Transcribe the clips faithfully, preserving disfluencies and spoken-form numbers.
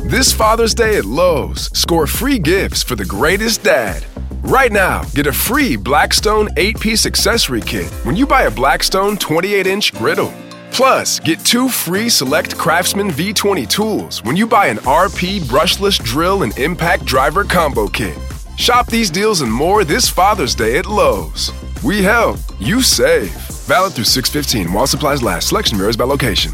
This Father's Day at Lowe's, score free gifts for the greatest dad. Right now, get a free Blackstone eight-piece accessory kit when you buy a Blackstone twenty-eight inch griddle. Plus, get two free select Craftsman V twenty tools when you buy an R P brushless drill and impact driver combo kit. Shop these deals and more this Father's Day at Lowe's. We help, you save. Valid through six fifteen while supplies last. Selection varies by location.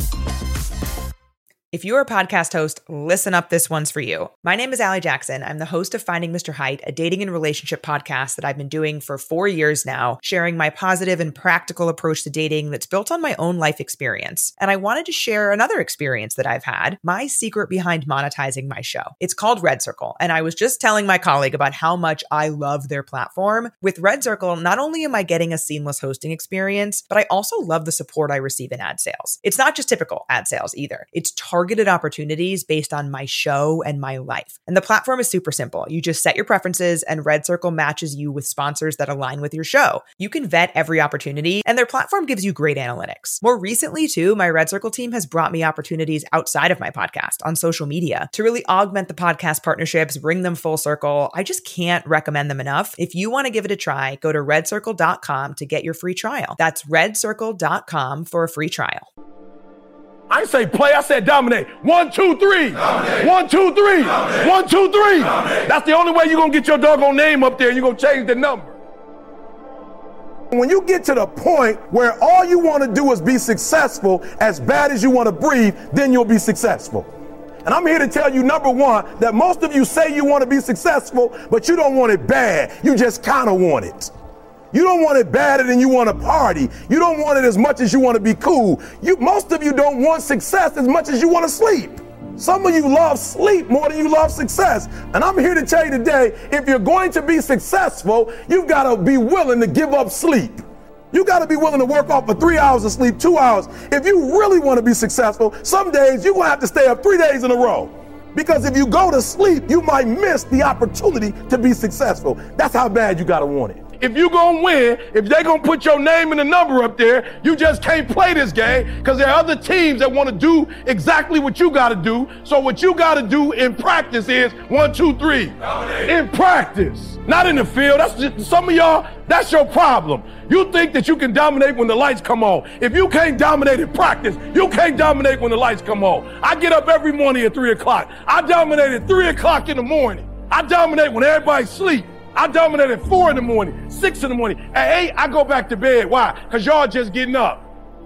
If you're a podcast host, listen up, this one's for you. My name is Allie Jackson. I'm the host of Finding Mister Height, a dating and relationship podcast that I've been doing for four years now, sharing my positive and practical approach to dating that's built on my own life experience. And I wanted to share another experience that I've had, my secret behind monetizing my show. It's called Red Circle, and I was just telling my colleague about how much I love their platform. With Red Circle, not only am I getting a seamless hosting experience, but I also love the support I receive in ad sales. It's not just typical ad sales either. It's targeted targeted opportunities based on my show and my life. And the platform is super simple. You just set your preferences and Red Circle matches you with sponsors that align with your show. You can vet every opportunity and their platform gives you great analytics. More recently too, my Red Circle team has brought me opportunities outside of my podcast on social media to really augment the podcast partnerships, bring them full circle. I just can't recommend them enough. If you want to give it a try, go to red circle dot com to get your free trial. That's red circle dot com for a free trial. I didn't say play, I said dominate. One, two, three. Dominate. One, two, three. Dominate. One, two, three. Dominate. That's the only way you're going to get your doggone name up there and you're going to change the number. When you get to the point where all you want to do is be successful as bad as you want to breathe, then you'll be successful. And I'm here to tell you, number one, that most of you say you want to be successful, but you don't want it bad. You just kind of want it. You don't want it badder than you want to party. You don't want it as much as you want to be cool. You, most of you don't want success as much as you want to sleep. Some of you love sleep more than you love success. And I'm here to tell you today, if you're going to be successful, you've got to be willing to give up sleep. You got to be willing to work off for three hours of sleep, two hours. If you really want to be successful, some days you're going to have to stay up three days in a row. Because if you go to sleep, you might miss the opportunity to be successful. That's how bad you got to want it. If you gonna win, if they gonna put your name and the number up there, you just can't play this game because there are other teams that want to do exactly what you got to do. So what you got to do in practice is one, two, three. Dominate. In practice, not in the field. That's just, some of y'all, that's your problem. You think that you can dominate when the lights come on. If you can't dominate in practice, you can't dominate when the lights come on. I get up every morning at three o'clock. I dominate at three o'clock in the morning. I dominate when everybody's asleep. I dominate at four in the morning, six in the morning. At eight, I go back to bed. Why? Because y'all just getting up.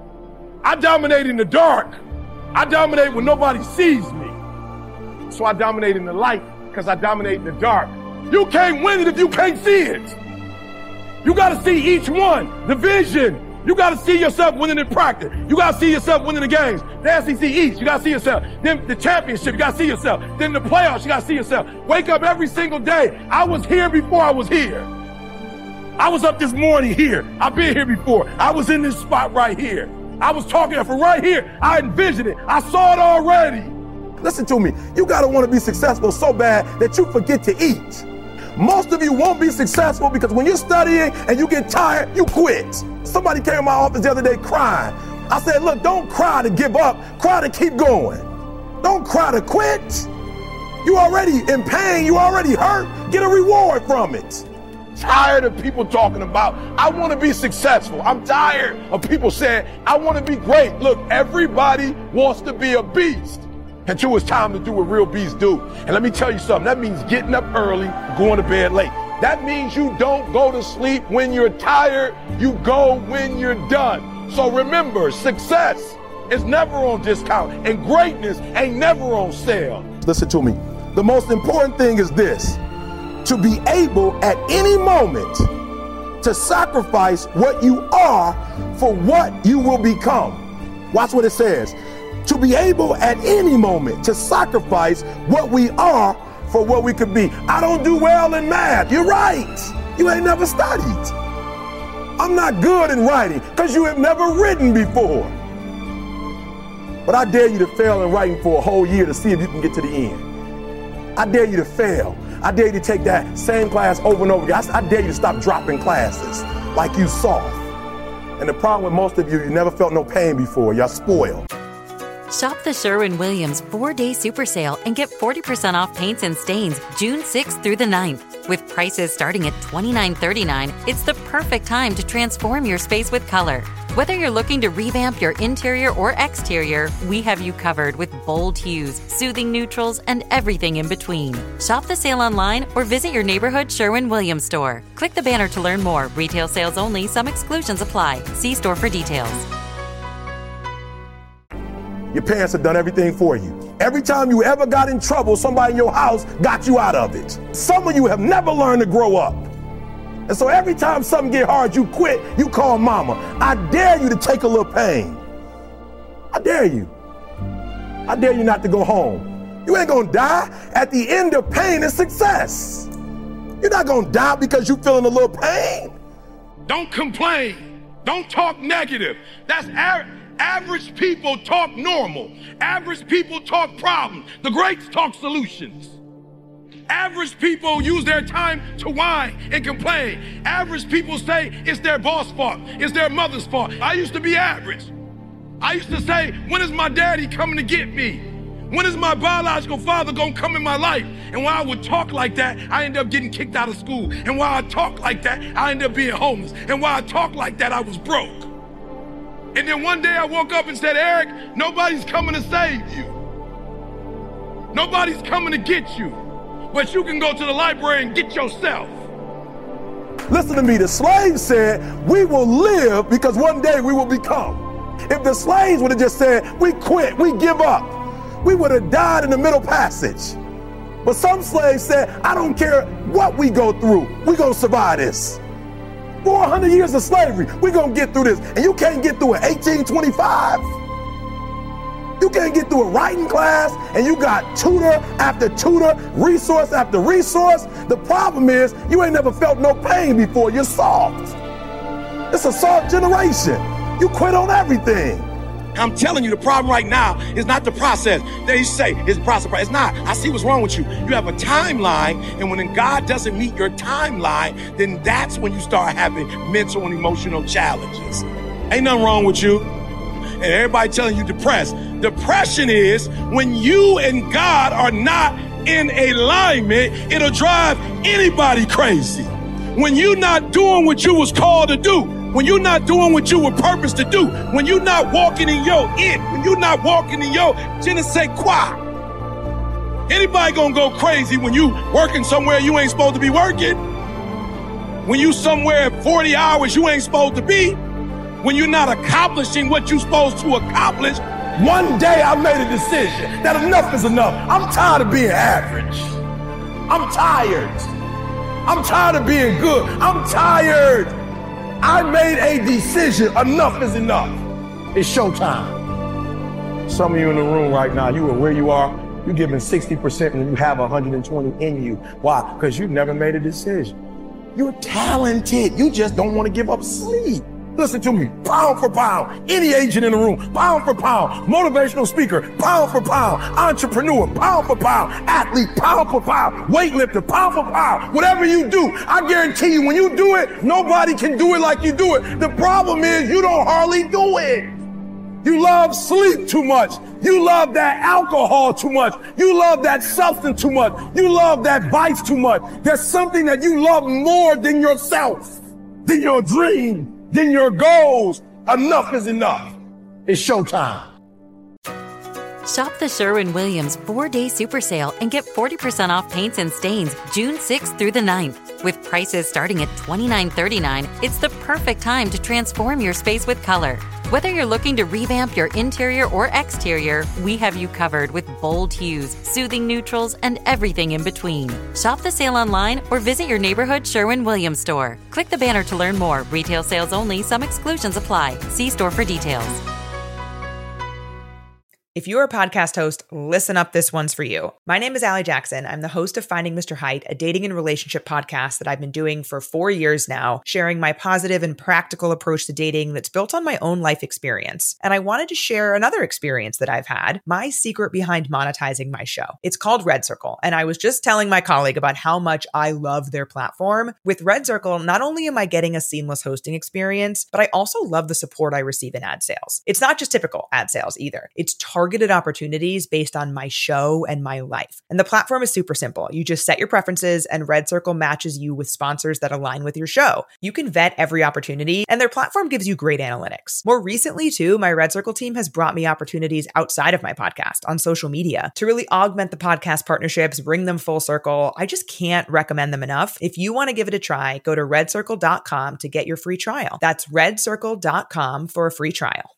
I dominate in the dark. I dominate when nobody sees me. So I dominate in the light because I dominate in the dark. You can't win it if you can't see it. You got to see each one, the vision. You got to see yourself winning in practice. You got to see yourself winning the games. The S E C East, you got to see yourself. Then the championship, you got to see yourself. Then the playoffs, you got to see yourself. Wake up every single day. I was here before I was here. I was up this morning here. I've been here before. I was in this spot right here. I was talking from right here. I envisioned it. I saw it already. Listen to me. You got to want to be successful so bad that you forget to eat. Most of you won't be successful because when you're studying and you get tired, you quit. Somebody came in my office the other day crying. I said, look, don't cry to give up. Cry to keep going. Don't cry to quit. You already in pain. You already hurt. Get a reward from it. Tired of people talking about, I want to be successful. I'm tired of people saying, I want to be great. Look, everybody wants to be a beast until it's time to do what real beasts do. And let me tell you something. That means getting up early, going to bed late. That means you don't go to sleep when you're tired. You go when you're done. So remember, success is never on discount and greatness ain't never on sale. Listen to me. The most important thing is this: to be able at any moment to sacrifice what you are for what you will become. Watch what it says. To be able at any moment to sacrifice what we are for what we could be. I don't do well in math. You're right. You ain't never studied. I'm not good in writing because you have never written before. But I dare you to fail in writing for a whole year to see if you can get to the end. I dare you to fail. I dare you to take that same class over and over again. I, I dare you to stop dropping classes like you soft. And the problem with most of you, you never felt no pain before. Y'all spoiled. Shop the Sherwin-Williams four-day super sale and get forty percent off paints and stains June sixth through the ninth. With prices starting at twenty-nine thirty-nine, it's the perfect time to transform your space with color. Whether you're looking to revamp your interior or exterior, we have you covered with bold hues, soothing neutrals, and everything in between. Shop the sale online or visit your neighborhood Sherwin-Williams store. Click the banner to learn more. Retail sales only. Some exclusions apply. See store for details. Your parents have done everything for you. Every time you ever got in trouble, somebody in your house got you out of it. Some of you have never learned to grow up. And so every time something get hard, you quit, you call mama. I dare you to take a little pain. I dare you. I dare you not to go home. You ain't gonna die. At the end of pain is success. You're not gonna die because you feeling a little pain. Don't complain. Don't talk negative. That's ar- average people talk normal. Average people talk problems. The greats talk solutions. Average people use their time to whine and complain. Average people say it's their boss' fault. It's their mother's fault. I used to be average. I used to say, when is my daddy coming to get me? When is my biological father gonna come in my life? And when I would talk like that, I ended up getting kicked out of school. And while I talk like that, I ended up being homeless. And while I talk like that, I was broke. And then one day I woke up and said, Eric, nobody's coming to save you. Nobody's coming to get you. But you can go to the library and get yourself. Listen to me, the slaves said, we will live because one day we will become. If the slaves would have just said, we quit, we give up, we would have died in the Middle Passage. But some slaves said, I don't care what we go through, we're gonna survive this. four hundred years of slavery, we're gonna get through this. And you can't get through it eighteen twenty-five. You can't get through a writing class and you got tutor after tutor, resource after resource. The problem is you ain't never felt no pain before. You're soft. It's a soft generation. You quit on everything. I'm telling you, the problem right now is not the process. They say it's process. It's not. I see what's wrong with you. You have a timeline, and when God doesn't meet your timeline, then that's when you start having mental and emotional challenges. Ain't nothing wrong with you. And everybody telling you depressed. Depression is when you and God are not in alignment, it'll drive anybody crazy. When you're not doing what you was called to do, when you're not doing what you were purposed to do, when you're not walking in your it, when you're not walking in your je ne sais quoi. Anybody gonna go crazy when you working somewhere you ain't supposed to be working? When you somewhere forty hours you ain't supposed to be? When you're not accomplishing what you're supposed to accomplish? One day I made a decision that enough is enough. I'm tired of being average. I'm tired. I'm tired of being good. I'm tired. I made a decision. Enough is enough. It's showtime. Some of you in the room right now, you are where you are. You're giving sixty percent and you have one hundred twenty in you. Why? Because you never made a decision. You're talented. You just don't want to give up sleep. Listen to me, pound for pound, any agent in the room, pound for pound, motivational speaker, pound for pound, entrepreneur, pound for pound, athlete, pound for pound, weightlifter, pound for pound, whatever you do, I guarantee you when you do it, nobody can do it like you do it. The problem is you don't hardly do it. You love sleep too much. You love that alcohol too much. You love that substance too much. You love that vice too much. There's something that you love more than yourself, than your dream, than your goals. Enough is enough. It's showtime. Shop the Sherwin-Williams four-day super sale and get forty percent off paints and stains June sixth through the ninth. With prices starting at twenty-nine thirty-nine, it's the perfect time to transform your space with color. Whether you're looking to revamp your interior or exterior, we have you covered with bold hues, soothing neutrals, and everything in between. Shop the sale online or visit your neighborhood Sherwin-Williams store. Click the banner to learn more. Retail sales only. Some exclusions apply. See store for details. If you're a podcast host, listen up, this one's for you. My name is Allie Jackson. I'm the host of Finding Mister Height, a dating and relationship podcast that I've been doing for four years now, sharing my positive and practical approach to dating that's built on my own life experience. And I wanted to share another experience that I've had, my secret behind monetizing my show. It's called Red Circle, and I was just telling my colleague about how much I love their platform. With Red Circle, not only am I getting a seamless hosting experience, but I also love the support I receive in ad sales. It's not just typical ad sales either. It's targeted targeted opportunities based on my show and my life. And the platform is super simple. You just set your preferences and Red Circle matches you with sponsors that align with your show. You can vet every opportunity and their platform gives you great analytics. More recently too, my Red Circle team has brought me opportunities outside of my podcast on social media to really augment the podcast partnerships, bring them full circle. I just can't recommend them enough. If you want to give it a try, go to red circle dot com to get your free trial. That's red circle dot com for a free trial.